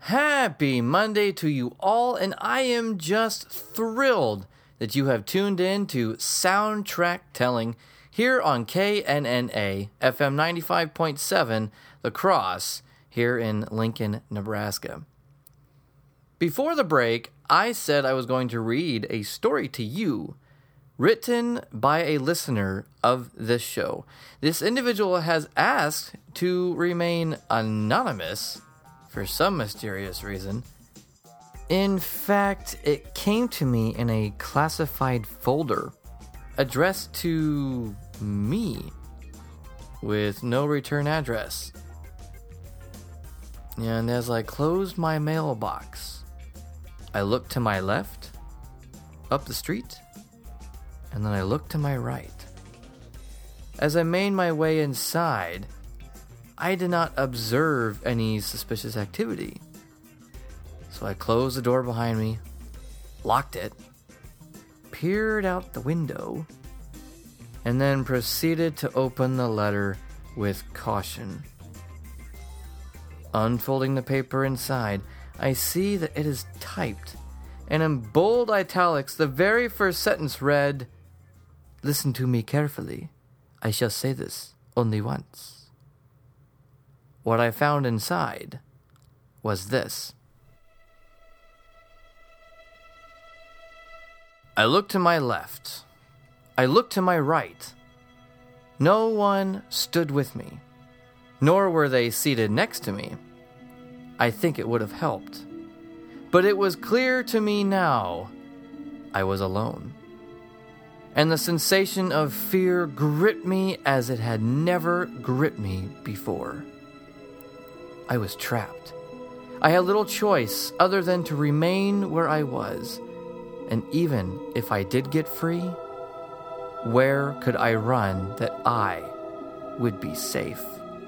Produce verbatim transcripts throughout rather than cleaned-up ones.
Happy Monday to you all, and I am just thrilled that you have tuned in to Soundtrack Telling here on K N N A F M ninety-five point seven, The Cross, here in Lincoln, Nebraska. Before the break, I said I was going to read a story to you written by a listener of this show. This individual has asked to remain anonymous for some mysterious reason. In fact, it came to me in a classified folder addressed to me with no return address. And as I closed my mailbox, I looked to my left, up the street, and then I looked to my right. As I made my way inside, I did not observe any suspicious activity. So I closed the door behind me, locked it, peered out the window, and then proceeded to open the letter with caution. Unfolding the paper inside, I see that it is typed, and in bold italics, the very first sentence read, "Listen to me carefully. I shall say this only once." What I found inside was this. I looked to my left. I looked to my right. No one stood with me, nor were they seated next to me. I think it would have helped. But it was clear to me now I was alone. And the sensation of fear gripped me as it had never gripped me before. I was trapped. I had little choice other than to remain where I was. And even if I did get free, where could I run that I would be safe?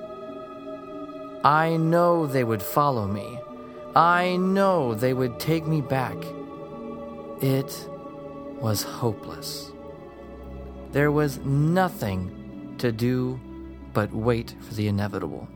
I know they would follow me. I know they would take me back. It was hopeless. There was nothing to do but wait for the inevitable.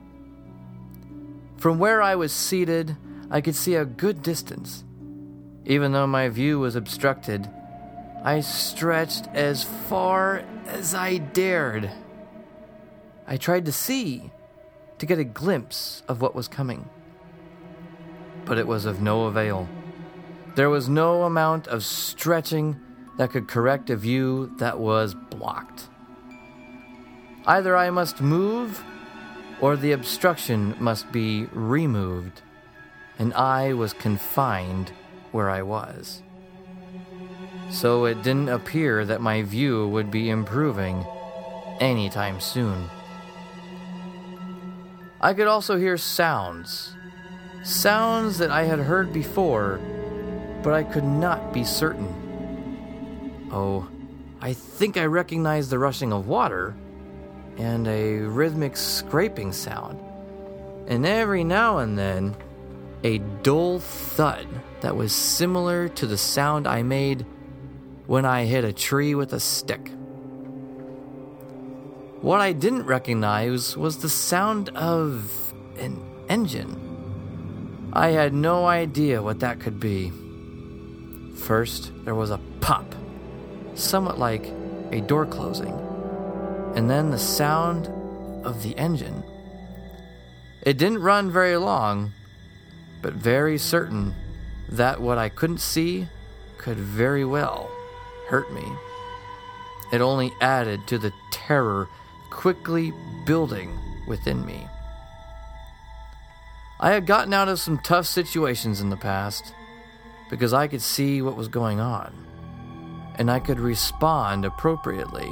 From where I was seated, I could see a good distance. Even though my view was obstructed, I stretched as far as I dared. I tried to see, to get a glimpse of what was coming. But it was of no avail. There was no amount of stretching that could correct a view that was blocked. Either I must move, or the obstruction must be removed, and I was confined where I was. So it didn't appear that my view would be improving anytime soon. I could also hear sounds, sounds that I had heard before, but I could not be certain. Oh, I think I recognized the rushing of water and a rhythmic scraping sound, and every now and then a dull thud that was similar to the sound I made when I hit a tree with a stick. What I didn't recognize was the sound of an engine. I had no idea what that could be. First, there was a pop, somewhat like a door closing, and then the sound of the engine. It didn't run very long, but very certain that what I couldn't see could very well hurt me. It only added to the terror quickly building within me. I had gotten out of some tough situations in the past because I could see what was going on, and I could respond appropriately.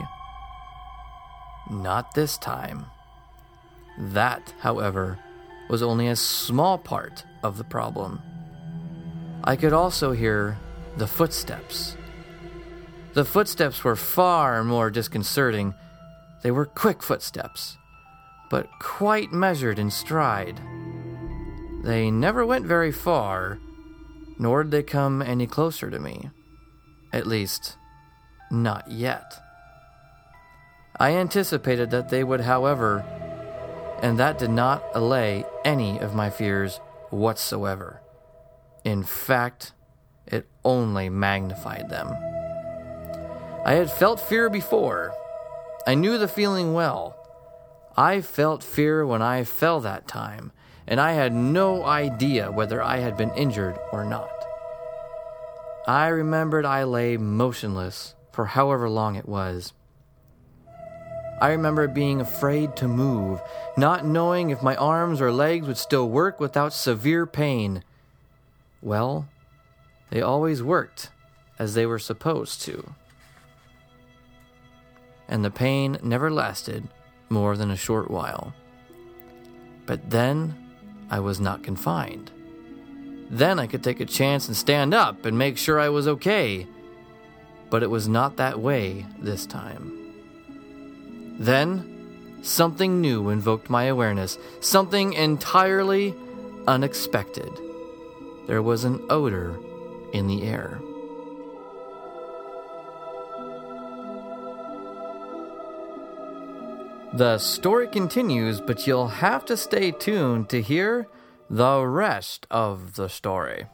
Not this time. That, however, was only a small part of the problem. I could also hear the footsteps. The footsteps were far more disconcerting. They were quick footsteps, but quite measured in stride. They never went very far, nor did they come any closer to me. At least, not yet. I anticipated that they would, however, and that did not allay any of my fears whatsoever. In fact, it only magnified them. I had felt fear before. I knew the feeling well. I felt fear when I fell that time, and I had no idea whether I had been injured or not. I remembered I lay motionless for however long it was. I remember being afraid to move, not knowing if my arms or legs would still work without severe pain. Well, they always worked as they were supposed to. And the pain never lasted more than a short while. But then I was not confined. Then I could take a chance and stand up and make sure I was okay. But it was not that way this time. Then, something new invoked my awareness, something entirely unexpected. There was an odor in the air. The story continues, but you'll have to stay tuned to hear the rest of the story.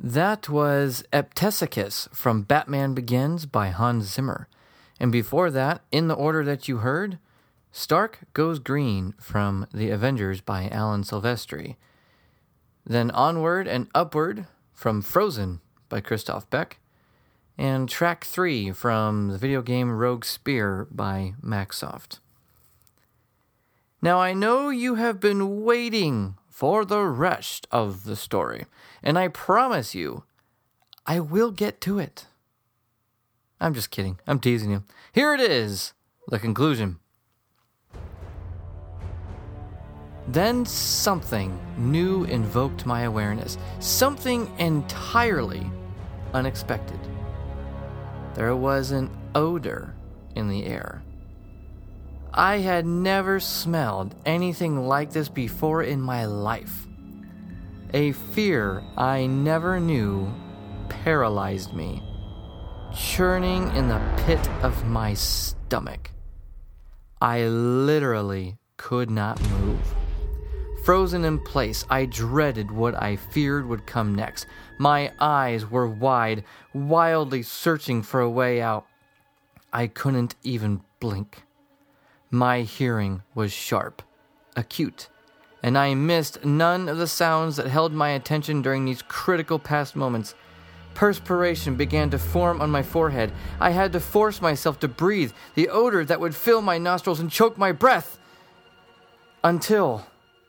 That was Eptesicus from Batman Begins by Hans Zimmer. And before that, in the order that you heard, Stark Goes Green from The Avengers by Alan Silvestri. Then Onward and Upward from Frozen by Christoph Beck. And track three from the video game Rogue Spear by Maxsoft. Now I know you have been waiting for the rest of the story, and I promise you, I will get to it. I'm just kidding. I'm teasing you. Here it is, the conclusion. Then something new invoked my awareness. Something entirely unexpected. There was an odor in the air. I had never smelled anything like this before in my life. A fear I never knew paralyzed me, churning in the pit of my stomach. I literally could not move. Frozen in place, I dreaded what I feared would come next. My eyes were wide, wildly searching for a way out. I couldn't even blink. My hearing was sharp, acute, and I missed none of the sounds that held my attention during these critical past moments. Perspiration began to form on my forehead. I had to force myself to breathe the odor that would fill my nostrils and choke my breath. Until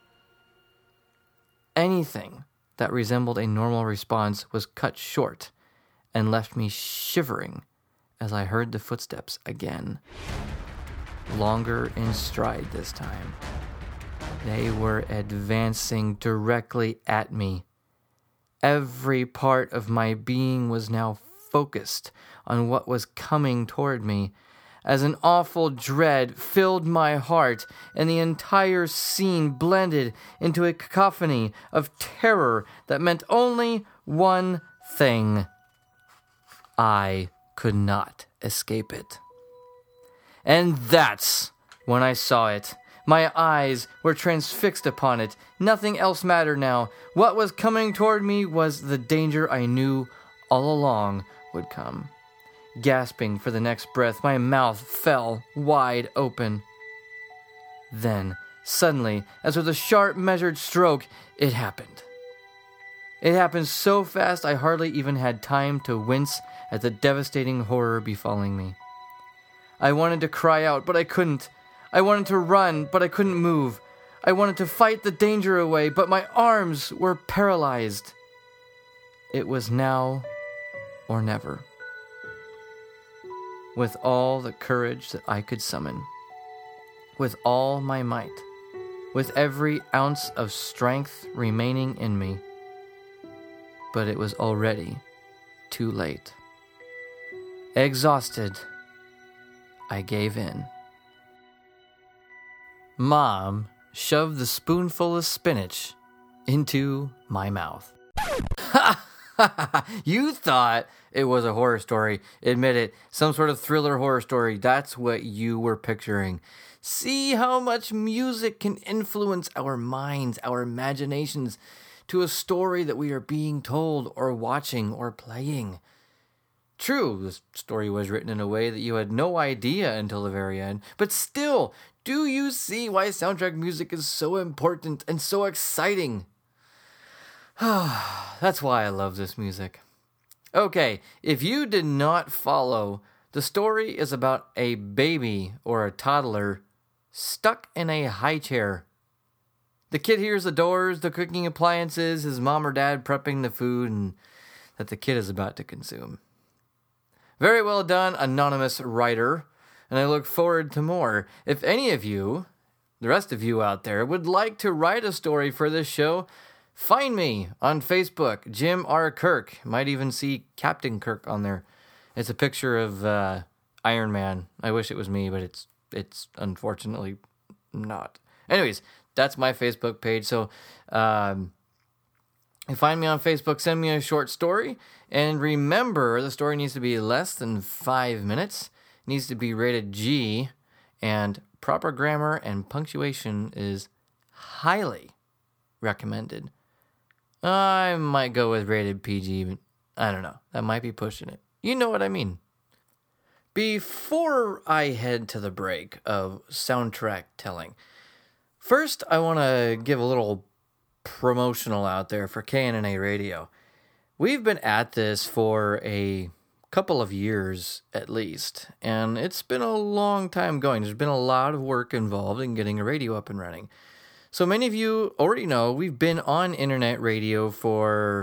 anything that resembled a normal response was cut short and left me shivering as I heard the footsteps again. Longer in stride this time. They were advancing directly at me. Every part of my being was now focused on what was coming toward me, as an awful dread filled my heart, and the entire scene blended into a cacophony of terror that meant only one thing. I could not escape it. And that's when I saw it. My eyes were transfixed upon it. Nothing else mattered now. What was coming toward me was the danger I knew all along would come. Gasping for the next breath, my mouth fell wide open. Then, suddenly, as with a sharp, measured stroke, it happened. It happened so fast I hardly even had time to wince at the devastating horror befalling me. I wanted to cry out, but I couldn't. I wanted to run, but I couldn't move. I wanted to fight the danger away, but my arms were paralyzed. It was now or never. With all the courage that I could summon, with all my might, with every ounce of strength remaining in me. But it was already too late. Exhausted, I gave in. Mom shoved the spoonful of spinach into my mouth. You thought it was a horror story. Admit it. Some sort of thriller horror story. That's what you were picturing. See how much music can influence our minds, our imaginations, to a story that we are being told or watching or playing. True, the story was written in a way that you had no idea until the very end, but still, do you see why soundtrack music is so important and so exciting? That's why I love this music. Okay, if you did not follow, the story is about a baby or a toddler stuck in a high chair. The kid hears the doors, the cooking appliances, his mom or dad prepping the food and that the kid is about to consume. Very well done, anonymous writer, and I look forward to more. If any of you, the rest of you out there, would like to write a story for this show, find me on Facebook, Jim R. Kirk. Might even see Captain Kirk on there. It's a picture of uh, Iron Man. I wish it was me, but it's it's unfortunately not. Anyways, that's my Facebook page. So um, you find me on Facebook, send me a short story. And remember, the story needs to be less than five minutes. It needs to be rated G. And proper grammar and punctuation is highly recommended. I might go with rated P G. But I don't know. That might be pushing it. You know what I mean. Before I head to the break of soundtrack telling, first I want to give a little promotional out there for K N N A Radio. We've been at this for a couple of years at least, and it's been a long time going. There's been a lot of work involved in getting a radio up and running. So many of you already know we've been on internet radio for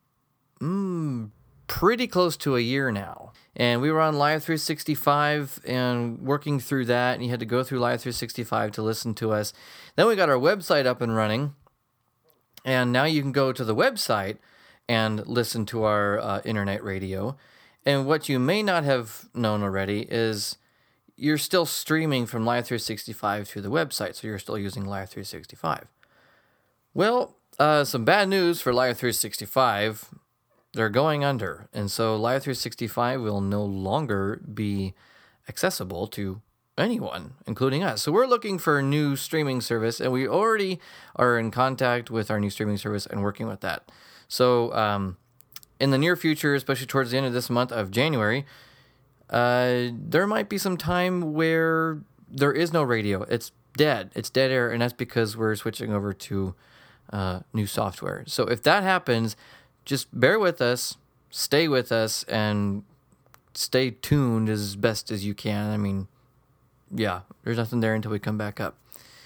mm, pretty close to a year now. And we were on Live three sixty-five and working through that, and you had to go through Live three sixty-five to listen to us. Then we got our website up and running, and now you can go to the website and listen to our uh, internet radio. And what you may not have known already is you're still streaming from Live three sixty-five through the website, so you're still using Live three sixty-five. Well, uh, some bad news for Live three sixty-five. They're going under, and so Live three sixty-five will no longer be accessible to anyone, including us. So we're looking for a new streaming service, and we already are in contact with our new streaming service and working with that. So um, in the near future, especially towards the end of this month of January, uh, there might be some time where there is no radio. It's dead. It's dead air, and that's because we're switching over to uh, new software. So if that happens, just bear with us, stay with us, and stay tuned as best as you can. I mean, yeah, there's nothing there until we come back up.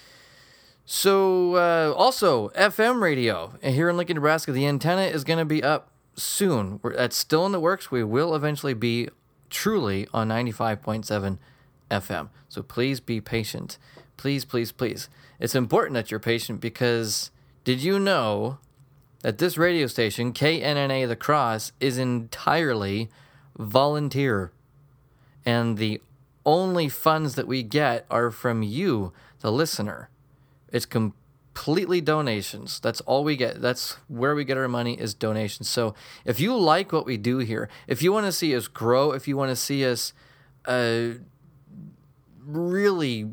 So, uh, also, F M radio. Here in Lincoln, Nebraska, the antenna is going to be up soon. We're, that's still in the works. We will eventually be truly on ninety-five point seven F M. So please be patient. Please, please, please. It's important that you're patient because did you know that this radio station, K N N A The Cross, is entirely volunteer. And the only funds that we get are from you, the listener. It's completely donations. That's all we get. That's where we get our money is donations. So if you like what we do here, if you want to see us grow, if you want to see us uh, really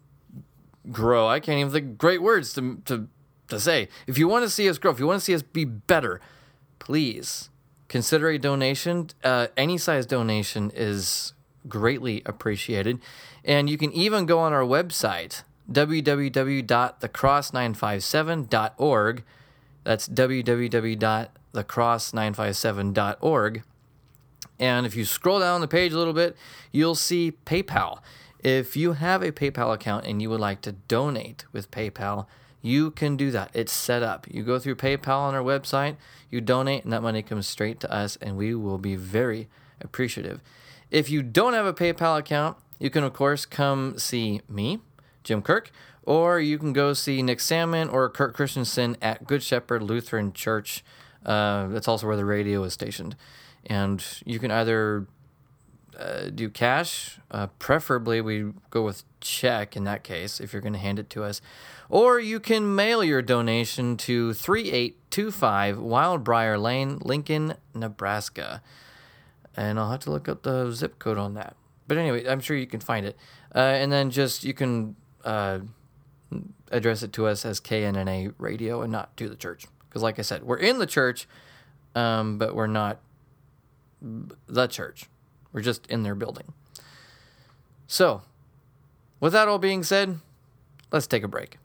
grow, I can't even think great words to to to say. If you want to see us grow, if you want to see us be better, please consider a donation. Uh, any size donation is greatly appreciated. And you can even go on our website, w w w dot the cross nine five seven dot org. That's w w w dot the cross nine five seven dot org. And if you scroll down the page a little bit, you'll see PayPal. If you have a PayPal account and you would like to donate with PayPal, you can do that. It's set up. You go through PayPal on our website, you donate, and that money comes straight to us, and we will be very appreciative. If you don't have a PayPal account, you can, of course, come see me, Jim Kirk, or you can go see Nick Salmon or Kurt Christensen at Good Shepherd Lutheran Church. Uh, that's also where the radio is stationed. And you can either uh, do cash, uh, preferably we go with check in that case, if you're going to hand it to us. Or you can mail your donation to three eight two five Wildbriar Lane, Lincoln, Nebraska. And I'll have to look up the zip code on that. But anyway, I'm sure you can find it. Uh, and then just, you can uh, address it to us as K N N A Radio and not to the church. Because like I said, we're in the church, um, but we're not the church. We're just in their building. So, with that all being said, let's take a break.